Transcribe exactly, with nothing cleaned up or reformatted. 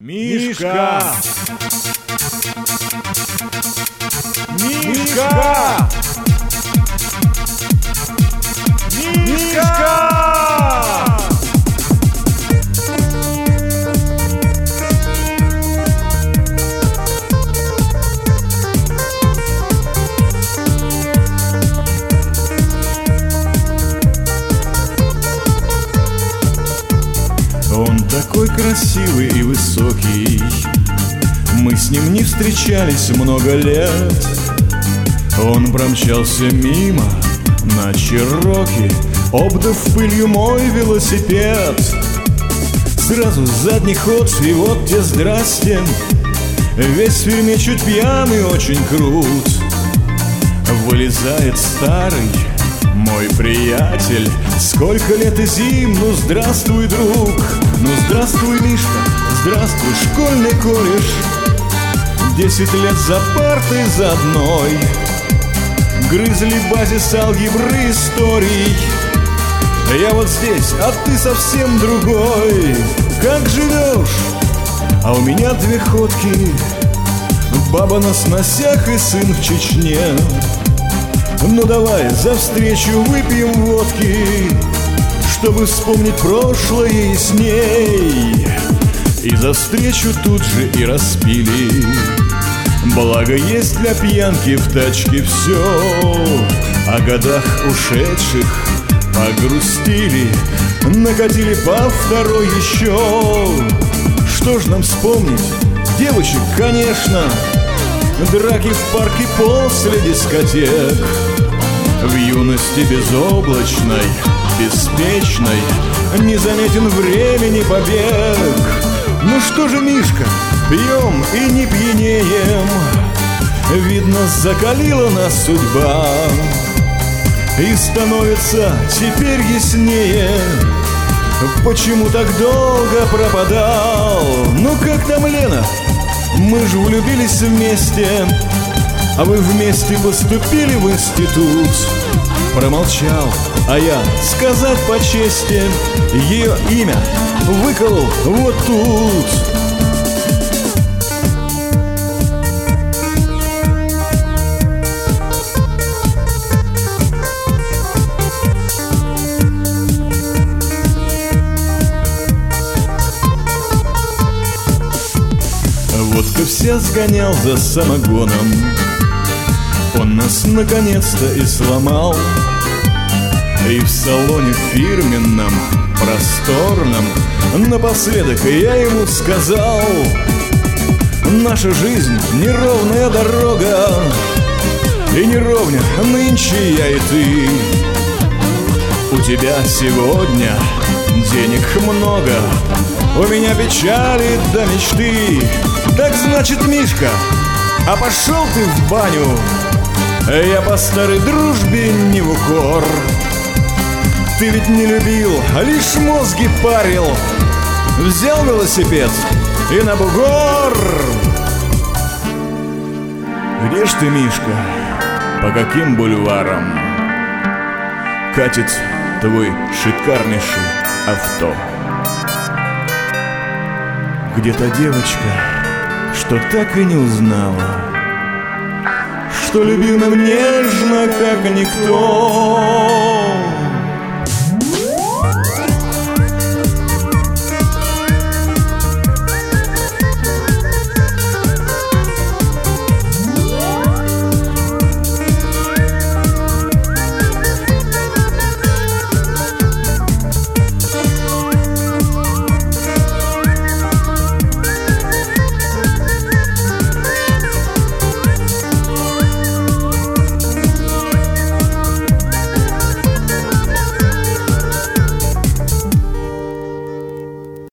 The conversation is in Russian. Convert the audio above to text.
Мишка! Мишка! Мишка! Он такой красивый и высокий, мы с ним не встречались много лет. Он промчался мимо на Чироки, обдав пылью мой велосипед. Сразу задний ход, и вот те здрасте. Весь в фильме чуть пьяный, очень крут. Вылезает старый мой приятель. Сколько лет и зим, ну здравствуй, друг. Ну здравствуй, Мишка, здравствуй, школьный кореш. Десять лет за партой за одной грызли базис алгебры историй. Я вот здесь, а ты совсем другой. Как живешь? А у меня две ходки, баба на сносях и сын в Чечне. Ну давай за встречу выпьем водки, чтобы вспомнить прошлое ясней. И за встречу тут же и распили. Благо есть для пьянки в тачке все. О годах ушедших погрустили, накатили по второй еще. Что ж нам вспомнить? Девочек, конечно. Драки в парке после дискотек. В юности безоблачной, беспечной не заметен времени побег. Ну что же, Мишка, пьем и не пьянеем. Видно, закалила нас судьба, и становится теперь яснее, почему так долго пропадал. Ну как там Лена? Мы же влюбились вместе, а вы вместе поступили в институт. Промолчал, а я, сказать по чести, ее имя выколол вот тут. Водка вся сгонял за самогоном. Он нас наконец-то и сломал. И в салоне фирменном, просторном, напоследок я ему сказал: наша жизнь неровная дорога, и неровня нынче я и ты. У тебя сегодня денег много, у меня печали до мечты. Так значит, Мишка, а пошел ты в баню. Я по старой дружбе не в укор. Ты ведь не любил, а лишь мозги парил. Взял велосипед и на бугор. Где ж ты, Мишка? По каким бульварам катит твой шикарнейший авто? Где та девочка, что так и не узнала, что любил нам нежно, как никто?